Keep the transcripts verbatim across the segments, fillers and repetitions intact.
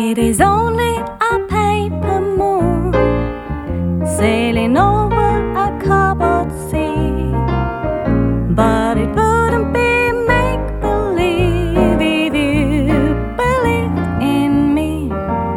It is only a paper moon sailing over a cobbled sea, but it wouldn't be make-believe if you believed in me.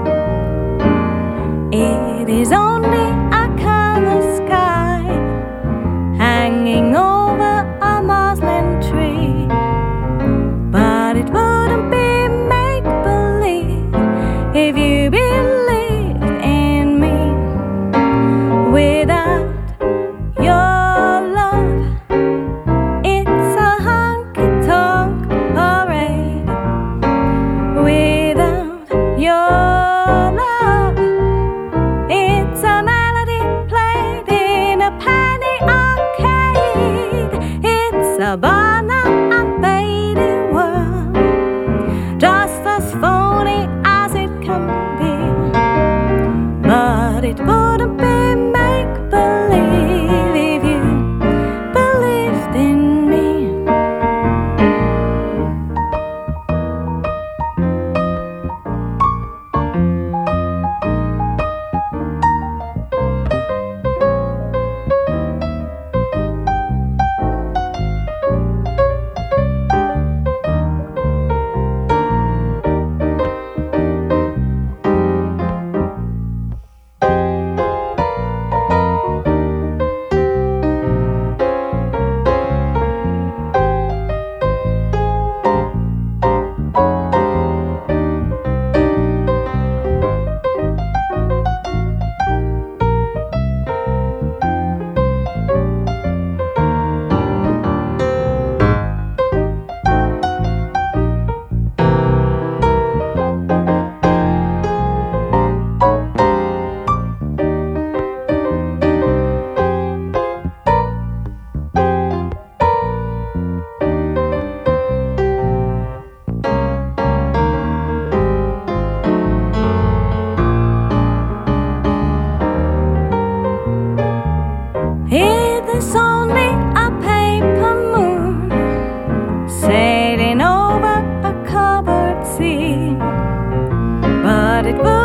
It is only a kind of sky hanging over a muslin tree, but it wouldn't be make-believe if you believed in me. Without your love, it's a honky-tonk parade. Without your love, it's a melody played in a penny arcade. It's a banana unfading world, just as phony as it can be, but it wouldn't be make-believe if you believed in me. It is only a paper moon sailing over a covered sea, but it would